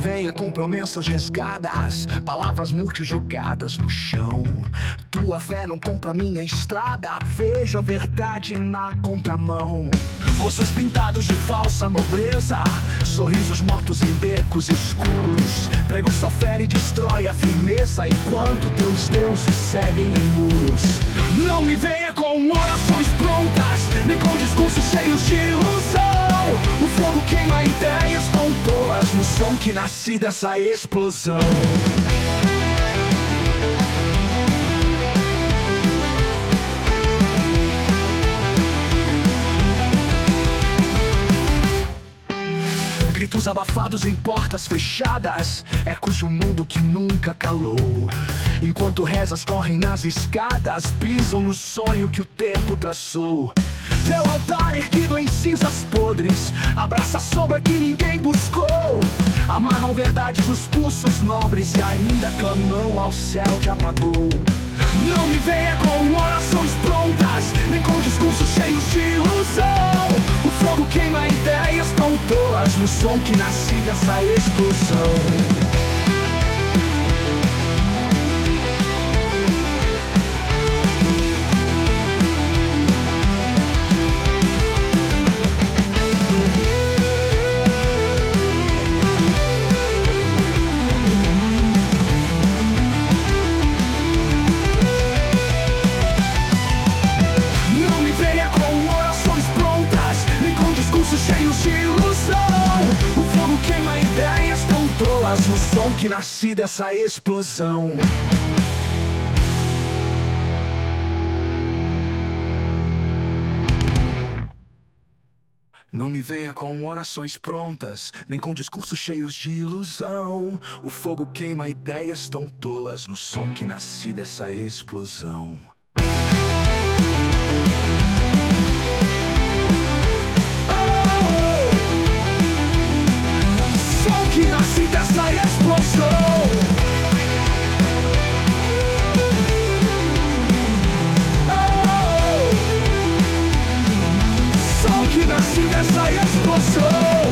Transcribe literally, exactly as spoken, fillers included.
venha com promessas resgadas, palavras muito jogadas no chão. Tua fé não compra minha estrada, vejo a verdade na contramão. Rostos pintados de falsa nobreza, sorrisos mortos em becos escuros. Prego só fere e destrói a firmeza, enquanto teus deuses seguem em muros. Não me venha com orações prontas, nem com discursos cheios de ilusão. O fogo queima ideias tão tolas no som que nasce dessa explosão. Gritos abafados em portas fechadas, ecos de um mundo que nunca calou. Enquanto rezas correm nas escadas, pisam no sonho que o tempo traçou. Teu altar erguido em cinzas podres, abraça a sombra que ninguém buscou. Amarram verdades nos pulsos nobres e ainda clamam ao céu que apagou. Não me venha com orações prontas, nem com discursos cheios de ilusão. O fogo queima ideias tão tolas no som que nasce dessa explosão. Cheios de ilusão, o fogo queima ideias tão tolas no som que nasce dessa explosão. Não me venha com orações prontas, nem com discursos cheios de ilusão. O fogo queima ideias tão tolas no som que nasce dessa explosão. Que nasce dessa explosão. Oh, som que nasce dessa explosão.